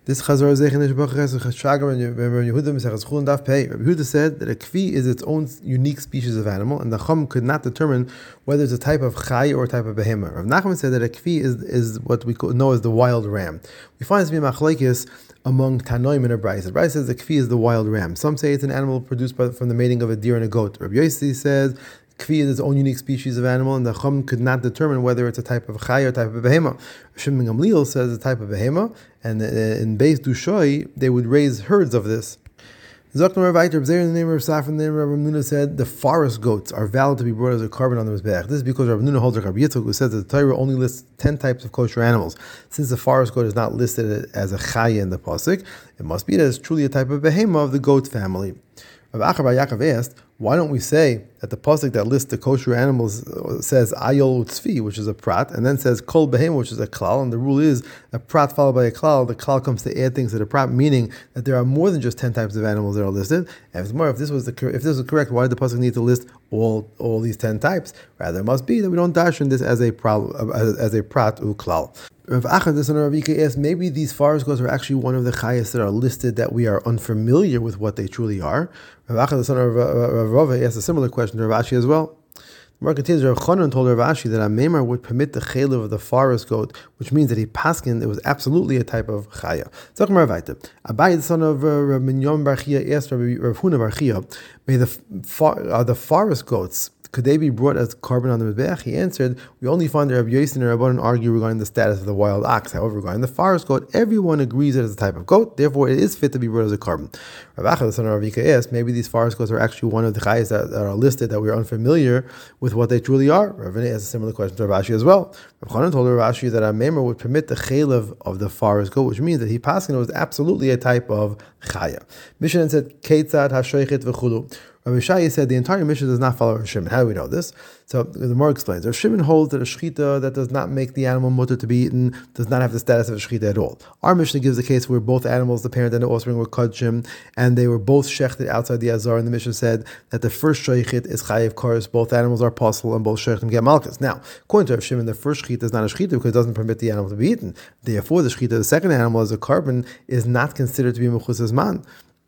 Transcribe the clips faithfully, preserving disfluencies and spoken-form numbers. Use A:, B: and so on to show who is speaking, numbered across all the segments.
A: This Chazar Zeichen Ishbach Shagar and Yehuda Mesachas Chulin Daf Pei. Rabbi Yehuda said that a kvi is its own unique species of animal, and the Chum could not determine whether it's a type of chay or a type of behema. Rav Nachman said that a kvi is is what we know as the wild ram. We find this to be machlekes among Tanoim and a Bryce. The Bryce says the kvi is the wild ram. Some say it's an animal produced by, from the mating of a deer and a goat. Rabbi Yossi says kvi is its own unique species of animal, and the Chum could not determine whether it's a type of chay or a type of behema. Shimon Gamliel says it's a type of behema, and in Beis Dushoi they would raise herds of this. Zokner Vayter Bzer in the name of Safran, in the name of Rav Nuna said the forest goats are valid to be brought as a carbon on the Mizbeach. This is because Rav Nuna holds like Rabbi Yitzchak, who says that the Torah only lists ten types of kosher animals. Since the forest goat is not listed as a chaya in the pasuk, it must be that it's truly a type of behema of the goat family. Rav Acha bar Yaakov asked, why don't we say that the pasuk that lists the kosher animals says ayol utzvi, which is a prat, and then says kol behema, which is a klal, and the rule is a prat followed by a klal. The klal comes to add things to the prat, meaning that there are more than just ten types of animals that are listed. And if more, if this was the if this was correct, why did the pasuk need to list all all these ten types? Rather, it must be that we don't darshan this as a problem as, as a prat u klal. Rav Achad, the son of Rav Yika, asked, maybe these forest goats are actually one of the chayas that are listed that we are unfamiliar with what they truly are. Rav Achad, the son of Rav Rava, asked a similar question to Rav Ashi as well. The Gemara continues, Rav Chanan told Rav Ashi that a memar would permit the chaylev of the forest goat, which means that he paskin, it was absolutely a type of chaya. So Gemara Vaita. Abai, the son of uh, Rav Minyon Bar Chia, asked Rav Huna Bar Chia, may the, for, uh, the forest goats, could they be brought as carbon on the Mizbeach? He answered, we only find that Rabbi Yossi and Rabbanan argue regarding the status of the wild ox. However, regarding the forest goat, everyone agrees that it's a type of goat, therefore it is fit to be brought as a carbon. Rav Acha, the son of Rav Yika, asked, maybe these forest goats are actually one of the chayas that, that are listed that we are unfamiliar with what they truly are. Rav Vinay asked a similar question to Rav Ashi as well. Rav Chanan told Rav Ashi that a memar would permit the chaylev of the forest goat, which means that he passing was absolutely a type of chaya. Mishnah said, Keitzad hashoichet v'chulu. Rabbi Shai said the entire mission does not follow Rav Shimon. How do we know this? So the Gemara explains. Rav Shimon holds that a shechita that does not make the animal mutter to be eaten does not have the status of a shechita at all. Our Mishnah gives a case where both animals, the parent and the offspring, were kodshim, and they were both shechted outside the azar. And the Mishnah said that the first shechit is chayiv kares. Both animals are possible, and both shechtim get malchus. Now, according to Rav Shimon, the first shechita is not a shechita because it doesn't permit the animal to be eaten. Therefore, the shechita, the second animal, as a carbon, is not considered to be mechusas man,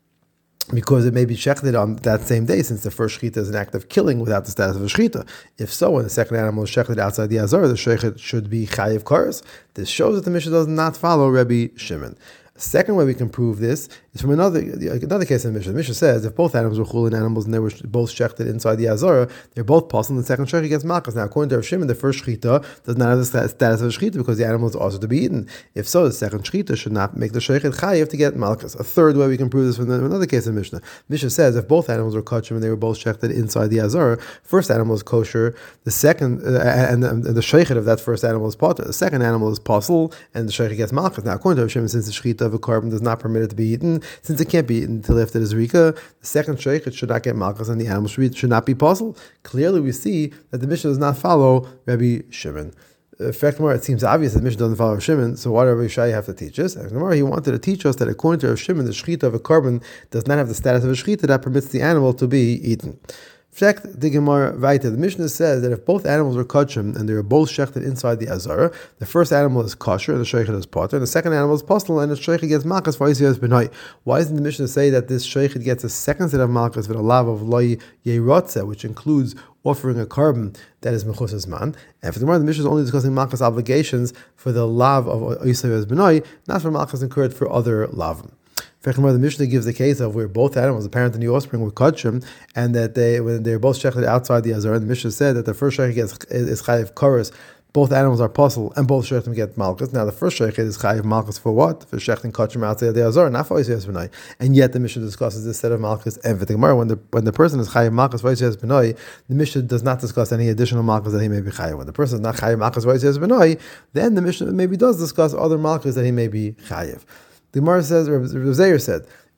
A: because it may be shechted on that same day, since the first shechita is an act of killing without the status of a shechita. If so, when the second animal is shechted outside the azar, the shechet should be chayiv kares. This shows that the Mishnah does not follow Rabbi Shimon. The second way we can prove this is from another another case in the Mishnah. The Mishnah says if both animals were chulin animals and they were both shechted inside the azara, they're both possible, and the second shechit gets malchus. Now, according to Rav Shimon, the first shechita does not have the status of a shechita because the animal is also to be eaten. If so, the second shechita should not make the shechit chayiv to get malchus. A third way we can prove this from another case in the Mishnah. Mishnah says if both animals were kosher and they were both shechted inside the azara, first animal is kosher, the second uh, and, and the shechit of that first animal is potter. The second animal is possible, and the shechit gets malchus. Now, according to Rav Shimon, since the shechita of a carbon does not permit it to be eaten, since it can't be eaten until after the zrika, the second shechit should not get malchus, and the animal should, be, should not be possible. Clearly, we see that the Mishnah does not follow Rabbi Shimon. In fact, more, it seems obvious that the Mishnah doesn't follow Rav Shimon, so why does Rabbi Shai have to teach us? And more, he wanted to teach us that according to Rav Shimon, the shechita of a carbon does not have the status of a shechita that permits the animal to be eaten. Fact, the Gemara Vaita, the Mishnah says that if both animals were kosher and they were both shechted inside the azara, the first animal is kosher and the shechit is potter, and the second animal is postal and the shechit gets malchus for Yisrael's benoi. Why doesn't the Mishnah say that this shechit gets a second set of malchus with a lav of loy yerotze, which includes offering a carbon that is mechusas man? And for the Gemara, the Mishnah is only discussing malchus obligations for the lav of Yisrael's benoi, not for malchus incurred for other lav. The Mishnah gives the case of where both animals, the parent and the offspring, were kodshim, and that they, when they're both shechted outside the azar, and the Mishnah said that the first shechit gets is chayiv kares. Both animals are possible, and both shechtim get malchus. Now, the first shechit is chayiv malchus for what? For shechting kodshim outside the azar, not for Yisrael's benoi. And yet, the Mishnah discusses this set of malchus and for the Gemara. When the when the person is chayiv malchus for Yisrael's benoi, the Mishnah does not discuss any additional malchus that he may be chayiv. When the person is not chayiv malchus for Yisrael's benoi, then the Mishnah maybe does discuss other malchus that he may be chayiv. The Gemara says, Rav Zeir said,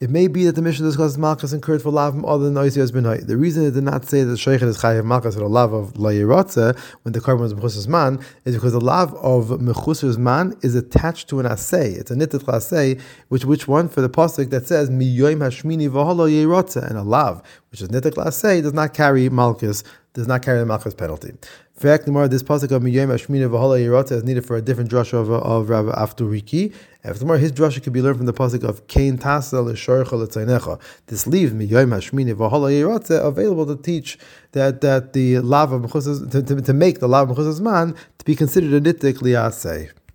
A: It may be that the Mishnah discusses Malchus incurred for lav other than Oisios ben Hay. The reason it did not say that the Sheikh is chayav Malchus for the lav of La Yerotze when the carbon was Mechusas Man is because the lav of Mechusas Man is attached to an asay. It's a nittit asay, which which one for the pasuk that says Miyoim Hashmini v'Halo Yerotze, and a lav which is nittit asay does not carry Malchus, does not carry the Malchus penalty. In fact, this pasuk of Miyom Hashmina v'Hala Yerotze is needed for a different drasha of, of Rabbi Afturiki. And tomorrow, his drasha could be learned from the pasuk of Kain Tasa l'Shorecha l'Tzaynecha. This leaves Miyom Hashmina v'Hala Yerotze available to teach that that the lav of Mechusas to, to, to make the lav of Mechusas Man to be considered a nittik liaseh.